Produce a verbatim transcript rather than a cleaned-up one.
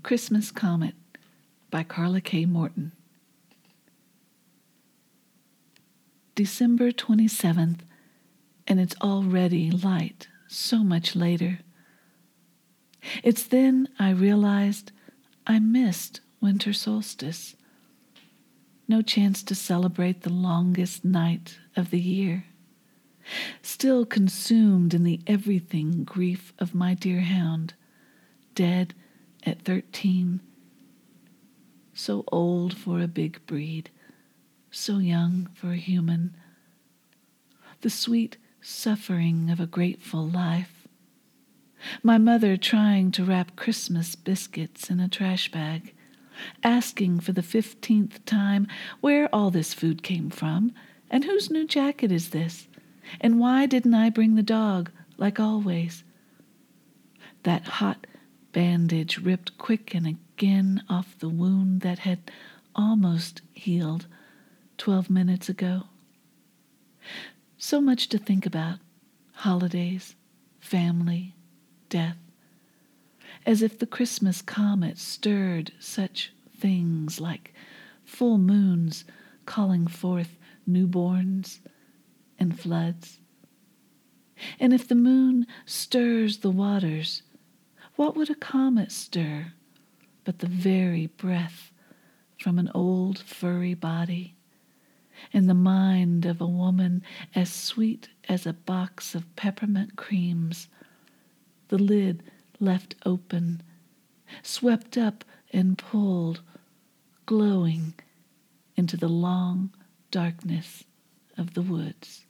Christmas Comet by Carla K. Morton. December twenty-seventh, and it's already light, so much later. It's then I realized I missed winter solstice. No chance to celebrate the longest night of the year. Still consumed in the everything grief of my dear hound, dead at thirteen. So old for a big breed, so young for a human. The sweet suffering of a grateful life. My mother trying to wrap Christmas biscuits in a trash bag, asking for the fifteenth time where all this food came from, and whose new jacket is this, and why didn't I bring the dog like always? That hot bandage ripped quick and again off the wound that had almost healed twelve minutes ago. So much to think about: holidays, family, death. As if the Christmas comet stirred such things like full moons calling forth newborns and floods. And if the moon stirs the waters, what would a comet stir but the very breath from an old furry body, and the mind of a woman as sweet as a box of peppermint creams, the lid left open, swept up and pulled, glowing into the long darkness of the woods.